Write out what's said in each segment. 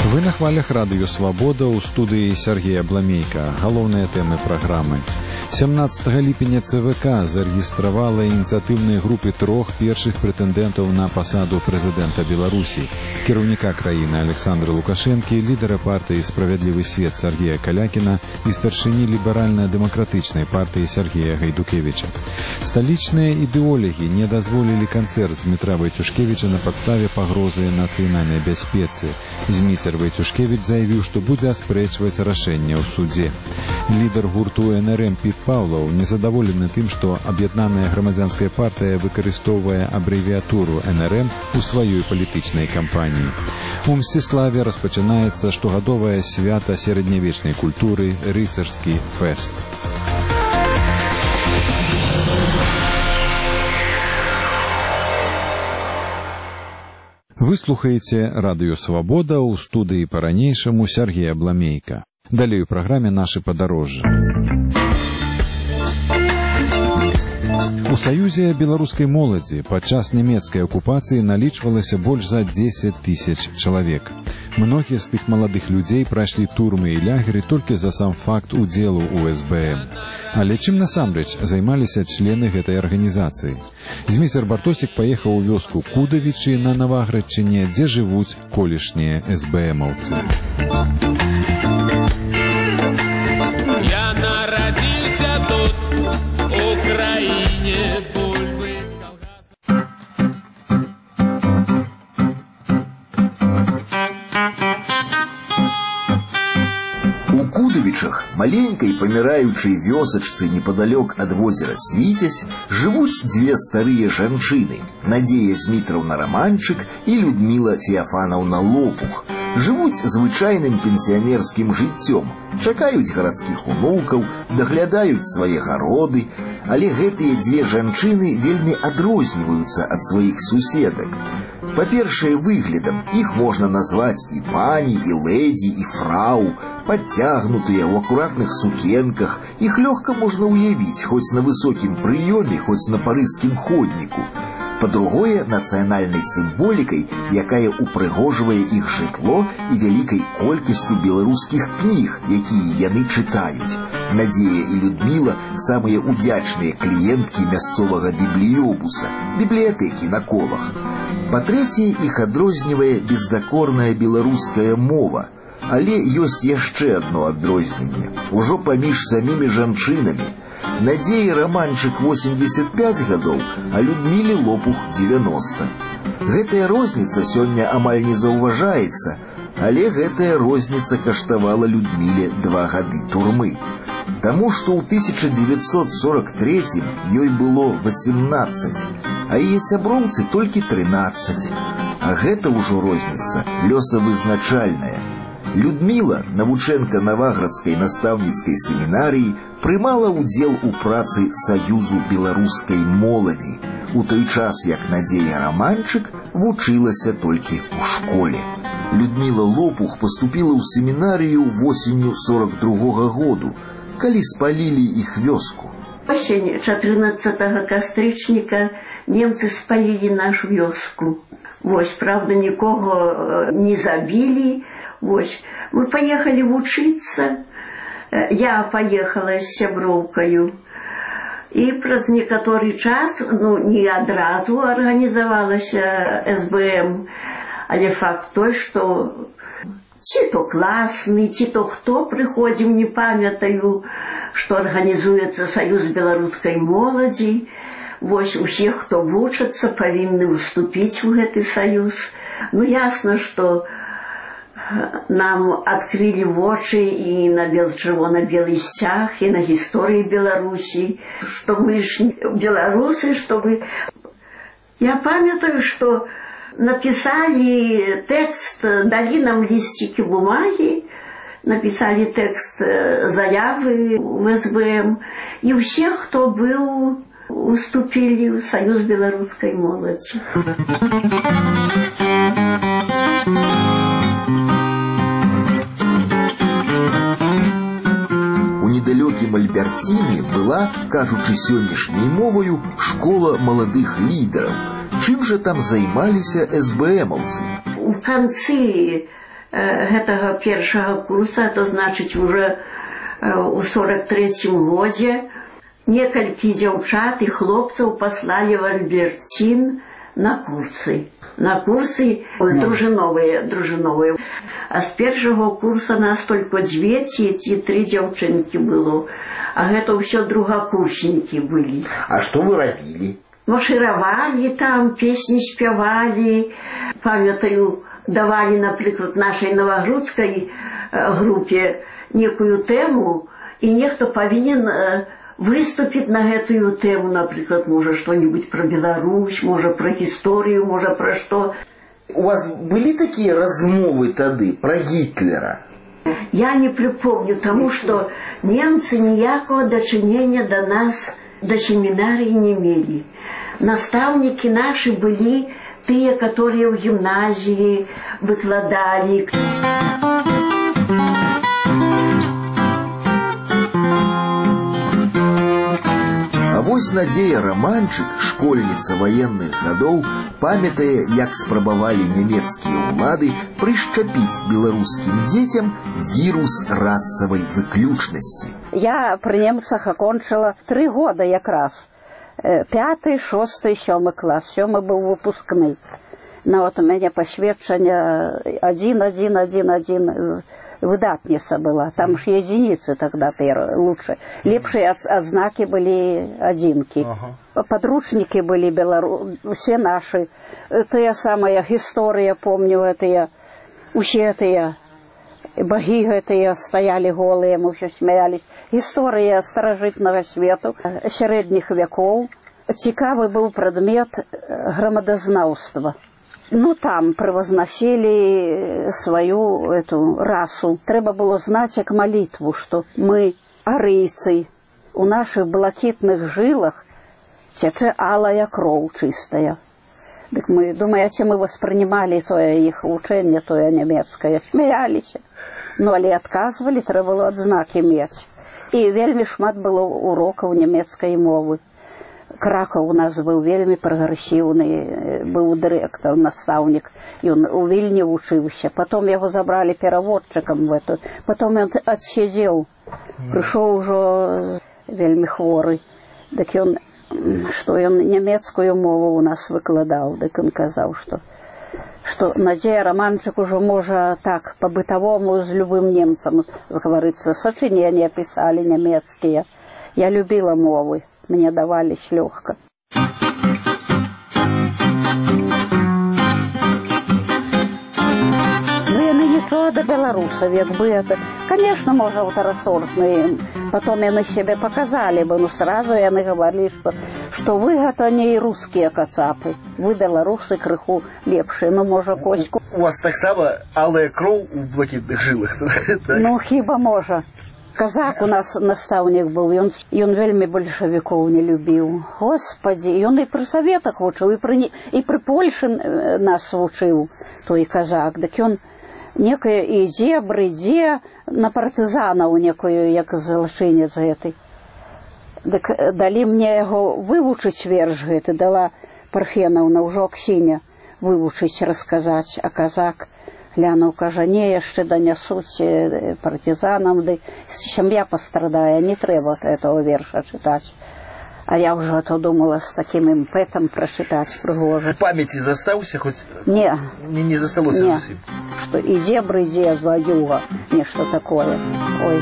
Вы на хвалях радыё «Свабода» ў студыі Сергея Бламейка. Галоўныя тэмы праграмы. 17 ліпеня ЦВК зарэгістравала ініцыятыўныя групы 3 першых прэтэндэнтаў на пасаду прэзідэнта Беларусі: кіраўніка краіны Александра Лукашэнкі, лідара партыі «Справядлівы свет» Сергея Калякіна і старшыні ліберальна-дэмакратычнай партыі Сергея Гайдукевіча. Сталічныя ідэолагі не дазволілі канцэрт Дмітра Вайцюшкевіча на падставе пагрозы нацыянальнай бяспецы. Зміцер Вайцюшкевіч заявіў, што будзе аспрэчваць рашэнне ў судзе. Лідар гурту НРМ Піт Паўлаў незадаволены тым, што аб'яднаная грамадзянская партыя выкарыстоўвае абрэвіатуру НРМ у сваёй палітычнай кампаніі. У Мсціславе распачынаецца штогадовае свята сярэднявечнай культуры рыцарскі фэст. Вы слухаеце радыё «Свабода» ў студыі па-ранейшаму Сергея Бламейка. Далей у праграме нашы падарожжы. У Саюзе беларускай моладзі падчас нямецкай акупацыі налічвалася больш за 10 000 чалавек. Многія з тых маладых людзей прайшлі турмы і лагеры толькі за сам факт удзелу ў СБМ. Але чым насамрэч займаліся члены гэтай арганізацыі? Зміцер Бартосік паехаў у вёску Кудавічы на Наваградчыне, дзе жывуць колішнія СБМаўцы. Я нарадзіўся тут, у краіне бульбы. У Кудавічах, маленькай паміраючай вёсачцы непадалёк ад возера Свіцязь, жывуць дзве старыя жанчыны: Надзея Змітраўна Раманчык і Людміла Феафанаўна Лопух. Жывуць звычайным пенсіянерскім жыццём, чакаюць гарадскіх унукаў, даглядаюць свае гароды, але гэтыя дзве жанчыны вельмі адрозніваюцца ад сваіх суседак. Па-першае, выглядам іх можна назваць і пані, і лэдзі, і фрау, падцягнутыя ў акуратных сукенках, іх лёгка можна ўявіць хоць на высокім прыёме, хоць на парыжскім ходніку. Па-другое, нацыянальнай сімволікай, якая упрыгожвае іх жытло і вялікай колькасцю беларускіх кніг, якія яны чытаюць. Надзея і Людміла – самыя ўдзячныя кліенткі мясцовага бібліёбуса, бібліятэкі на колах. Па-трэцяе, іх адрознівае бездакорная беларуская мова. Але ёсць яшчэ адно адрозненне. Ужо паміж самімі жанчынамі. Надзеі Раманчык 85 гадоў, а Людміле Лопух 90. Гэтая розніца сёння амаль не заўважаецца, але гэтая розніца каштавала Людміле 2 гады турмы. Таму што ў 1943 ёй было 18, а яе сяброўцы толькі 13. А гэта ўжо розніца лёсавызначальная. Людміла, навучэнка Наваградскай настаўніцкай семінарыі, прымала ўдзел у працы Саюзу беларускай моладзі, у той час як Надзея Раманчык вучылася толькі ў школе. Людміла Лопух паступіла ў семінарыю восенню 42-го году, калі спалілі іх вёску. Осень 14 кастрычніка немцы спалілі нашу вёску. Вось, правда, нікога не забілі. Вось, мы поехали вучыцца. Я поехала з сяброўкаю. І праз некаторы час, не адразу арганізавалася СБМ, але факт той, што ці то класны, ці то хто прыходзіў, не памятаю, што арганізуецца Саюз беларускай моладзі. Вось, усе, хто вучацца, павінны ўступіць у гэты саюз. Ясна, што нам адкрылі вочы і на чырвона-белы сцяг, і на гісторыі Беларусі, што мы ж беларусы, што мы... Я памятаю, што напісалі тэкст, далі нам лісцікі бумагі, напісалі тэкст заявы в СБМ, і ўсе, хто быў, уступілі ў Саюз беларускай моладзі. У недалёкім Альберціне была, кажучы сённяшняй моваю, школа маладых лідараў. Чым жа там займаліся СБМаўцы? У канцы гэтага першага курса, то значыць уже у 43-м годзе некалькі дзяўчат і хлопцаў паслалі в Альберцін на курсы. На курсы дружыновыя. А з першага курса нас толькі 2 ці 3 дзяўчынкі было. А гэта ўсё другакурснікі былі. А што вы рабілі? Маршыравалі там, песні спявалі. Памятаю, давалі, напрыклад, нашай новагрудскай групе некую тэму, і нехто павінен выступіць на гэтую тэму, напрыклад, можа, што-нибудь пра Беларусь, можа, пра гісторыю, можа, пра што. У вас былі такія размовы тады пра Гітлера? Я не припомню, тому што немцы ніякага дачынення да нас, да семінарыі не мелі. Настаўнікі нашы былі тыя, которые ў гімназіі выкладалі. А вось Надзея Романчык, школьніца ваенных гадоў, памятае, як спрабавалі нямецкія ўлады прышчапіць беларускім дзецям вірус расавай выключнасці. Я пры немцах акончыла 3 года якраз. 5, 6, 7 клас. 7 быў выпускны. Вот у мяне пасведчанне 1 выдатніца была. Там ж единицы тогда лучше. Лепшие адзнакі былі адзінкі. Подручники были все наши. Тыя самая гісторыя, помню, гэтыя, усе тыя боги гэтыя стаялі голыя, мы все смяялись. Гісторыя старажытнага свету, сярэдніх вякоў. Цікавы быў прадмет грамадазнаўства. Ну, там превозносили свою эту расу. Треба было знать, как молитву, что мы арыйцы. У наших блакитных жилах тече алая кроў чистая. Так мы, думаете, мы воспринимали тое их учение, тое немецкое, смеялись. Ну, але отказывали, треба было адзнакі мець. И вельмі шмат было урокаў немецкай мовы. Кракаў у нас быў вельмі прагрэсіўны, быў дырэктар, настаўнік, ён у Вільні вучыўся. Потом яго забралі пераводчыкам в эту. Потом ён адседзеў, прыйшоў ужо вельмі хворы. Дык ён, што ён нямецкую мову у нас выкладаў, дык ён казаў, што Надзея Романчык ужо можа так по-бытавому з любым немцам згаварыцца. Сачыненні пісалі нямецкія. Я любіла мовы. Мне давались легко. Ну, яны нічого до белорусов, як бы это. Конечно, можа, второсортные. Потом яны себе показали бы, но сразу яны говорили, что вы гэта не русские кацапы. Вы белорусы крыху лепшие, ну, можа, коську. У вас так само алая кроў у блакітных жылах? Ну, хіба можа. Казак у нас настаўнік быў, ён вельмі бальшавікоў не любіў. Господи, ён і пры саветах вучыў, і пры Польшы нас вучыў, той казак. Дык ён некае ідзе, брыдзе на партызанаў некую, як злачынец гэты. Дык далі мне яго вывучыць верш гэты, дала Парфенаўна, ўжо Аксіня, вывучыць, расказаць, а казак глянуў, кажа, не, яшчэ данясуць партизанам, ды сям'я пастрадае, не трэба этого верша чытаць. А я ўжо то думала з такім імпэтам прачытаць прыгожа. В памяці застаўся хоць? Не. Не засталося зусім? Што ідзе, брыдзе, зладзюга, нешта такое. Ой.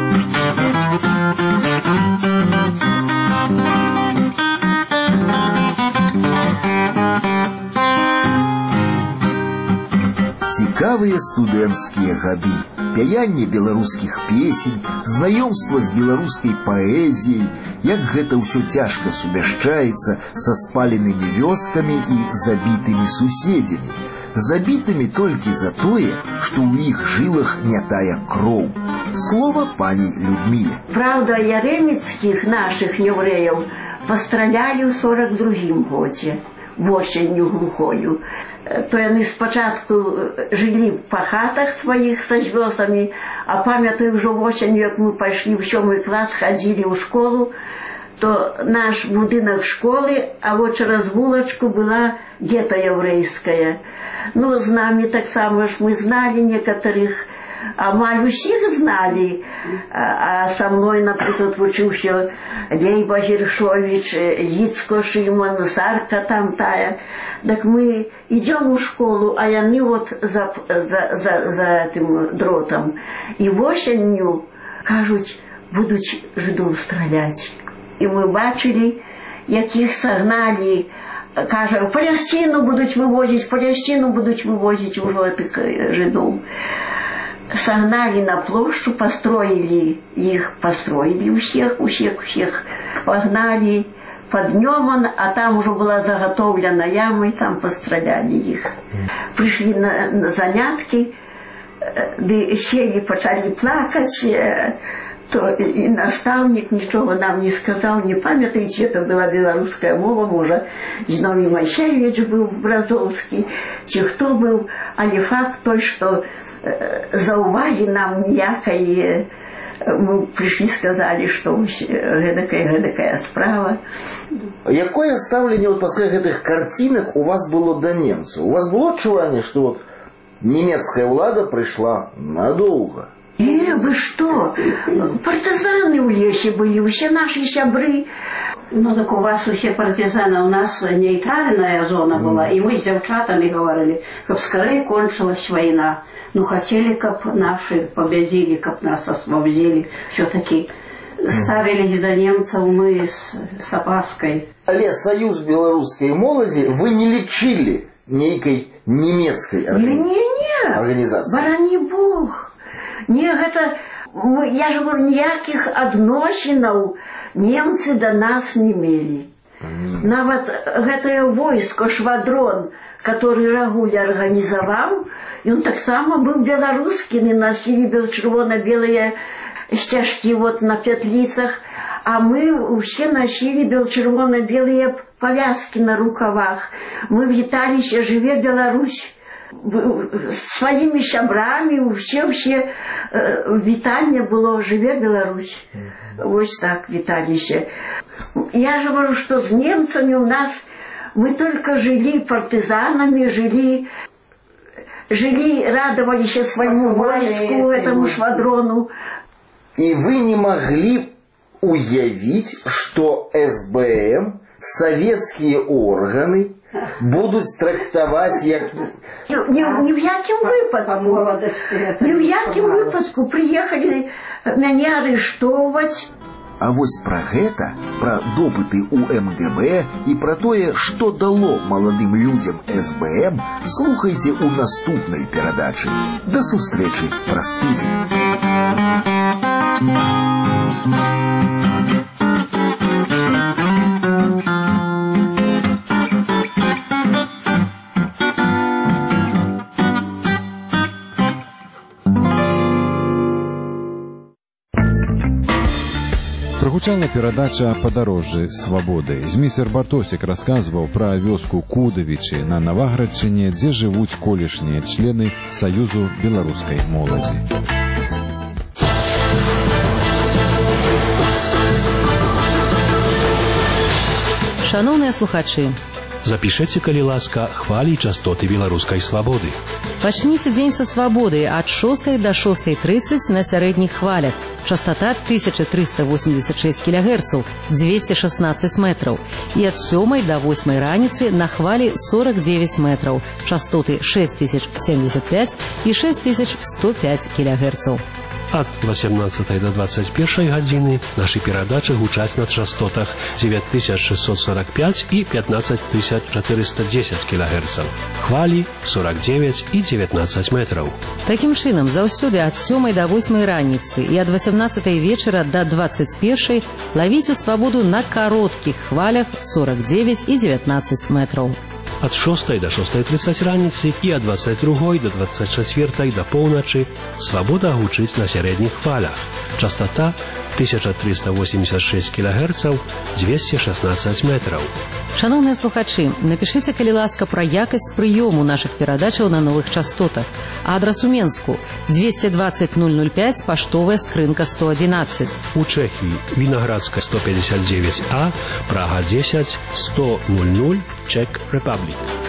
Цікавыя студэнцкія гады, пяянне беларускіх песень, знаёмства з беларускай паэзіяй, як гэта ўсё цяжка сумяшчаецца са спаленымі вёскамі і забітымі суседзямі, забітымі толькі за тое, што ў іх жылах не тая кроў. Слова пані Людміле. Правда, яреміцкіх наших евреяў пастралялі ў 42-м годзе, восенню глухою. То яны спачатку жылі па хатах сваіх са звёздамі, а памятаю, ўжо восенню, як мы пайшлі ў 7 клас, хадзілі ў школу, то наш будинок школы, а вот через вулочку была гетто еврейская. Ну, з нами так само ж мы знали некоторых, амаль усіх знали. А со мной, например, учился Лейба Гершович, Яцко Шимон, Сарка там тая. Так мы идем в школу, а они вот за этим дротом. И осенью, кажуть, будуть жидов стріляти. І ми бачили, яких согнали, каже, в Палестину будуть вивозити уже тих жидов. Согнали на площу, построили всех погнали под Ньоман, а там уже была заготовлена яма, и там постреляли их. Пришли на занятки, сели, почали плакать, то и наставник ничего нам не сказал, не памятаете, это была белорусская мова, может, Зиновий Майсевич был Бразовский, чи кто был, але факт той, что за уваги нам ніякої, мы пришли, сказали, что гэтакая справа. Якое ставленне вот после этих картинок у вас было до немцев? У вас было адчуванне, что вот немецкая влада пришла надолго? Вы что? Партизаны в лесе были, все наши сябры. Ну так у вас усе партизаны, у нас нейтральная зона была, и мы с девчатами говорили, как скорее кончилась война. Ну хотели, как наши победили, как нас освободили, все-таки ставились до немцев мы с опаской. Але Союз белорусской молоди вы не лечили некой немецкой организации? Барани Бог. Не, гэта, я же говорю, ніяких адносінаў немцы до нас не мели. Нават гэтае войско, швадрон, который Рагуль организовал, и он так само был белорусским, и носили червоно-белые стяжки вот на петлицах, а мы все носили червоно-белые повязки на рукавах. Мы вітались, живе Беларусь. Своими сябрами, все вітальне было, живе Беларусь. Вот так вітались. Я же говорю, что с немцами у нас мы только жили партизанами, жили, радовались своему войску, этому швадрону. И вы не могли уявить, что СБМ, советские органы, будут трактовать як... Ні в якім випадку приехали меня арестовывать. А вось про гэта, про допыты у МГБ и про тое, что дало молодым людям СБМ, слухайте у наступной перадачы. До сустрэчы праз тыдзень. Прогучала перадача «Падарожжы свабоды». Змейстер Бартосік расказваў пра вёску Кудавічы на Наваградчыне, дзе жывуць колішнія члены Саюзу беларускай моладзі. Шановныя слухачы, запішыце, калі ласка, хвалі і частоты беларускай свабоды. Пачніце дзень са свабоды ад 6 до 6:30 на сярэдніх хвалях. Частота 1386 кГц, 216 метраў. І ад 7 до 8 раніцы на хвалі 49 метраў. Частоты 6075 і 6105 кГц. Ад 18 до 21 гадзіны нашы перадачы гучаць на частотах 9645 і 15410 кГц. Хвалі 49 і 19 метраў. Такім чынам, заўсёды ад 7 до 8 раніцы і ад 18 вечара до 21 лавіце свабоду на кароткіх хвалях 49 і 19 метраў. Ад 6 до 6:30 раніцы і ад 22 до 24 до поўначы свабода гучыць на сярэдніх хвалях. Частота 1386 кГц, 216 метраў. Шановныя слухачы, напішыце, калі ласка, пра якасць прыёму нашых перадачаў на новых частотах. Адрас у Менску 220 005, паштовая скрынка 111. У Чехії Виноградская 159А, Прага 10, 100 00, Czech Republic.